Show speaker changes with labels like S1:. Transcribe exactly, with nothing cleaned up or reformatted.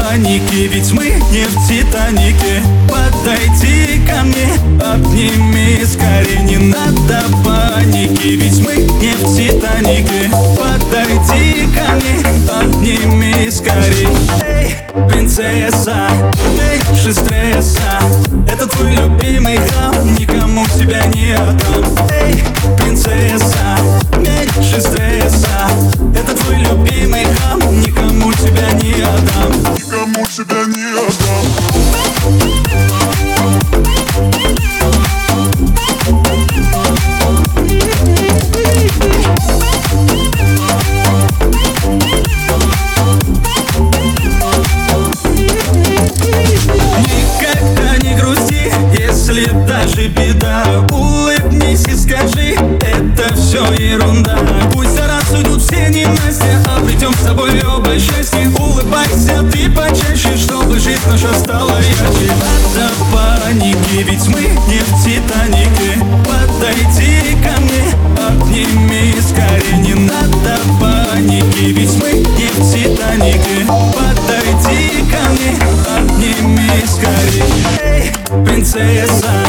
S1: паники, ведь мы не в Титанике. Подойди ко мне, обними скорее. Не надо паники, ведь мы не в Титанике. Подойди ко мне, обними скорее. Эй, принцесса, меньше стресса. Это твой любимый храм, никому тебя не отдам. Эй, принцесса, меньше стресса. Это твой любимый храм, никому тебя не отдам.
S2: Никому тебя не отдам.
S1: Никогда не грусти, если даже беда. Улыбнись и скажи, это все ерунда. Пусть за раз уйдут все ненастья, обретем с тобой оба счастье. Улыбайся ты почаще, чтобы жизнь наша стала ярче. Надо паники, ведь мы не в Титанике. Подойди ко мне, обними скорее. Не надо паники, ведь мы не в Титанике. Подойди ко мне, обними скорее. Эй, принцесса,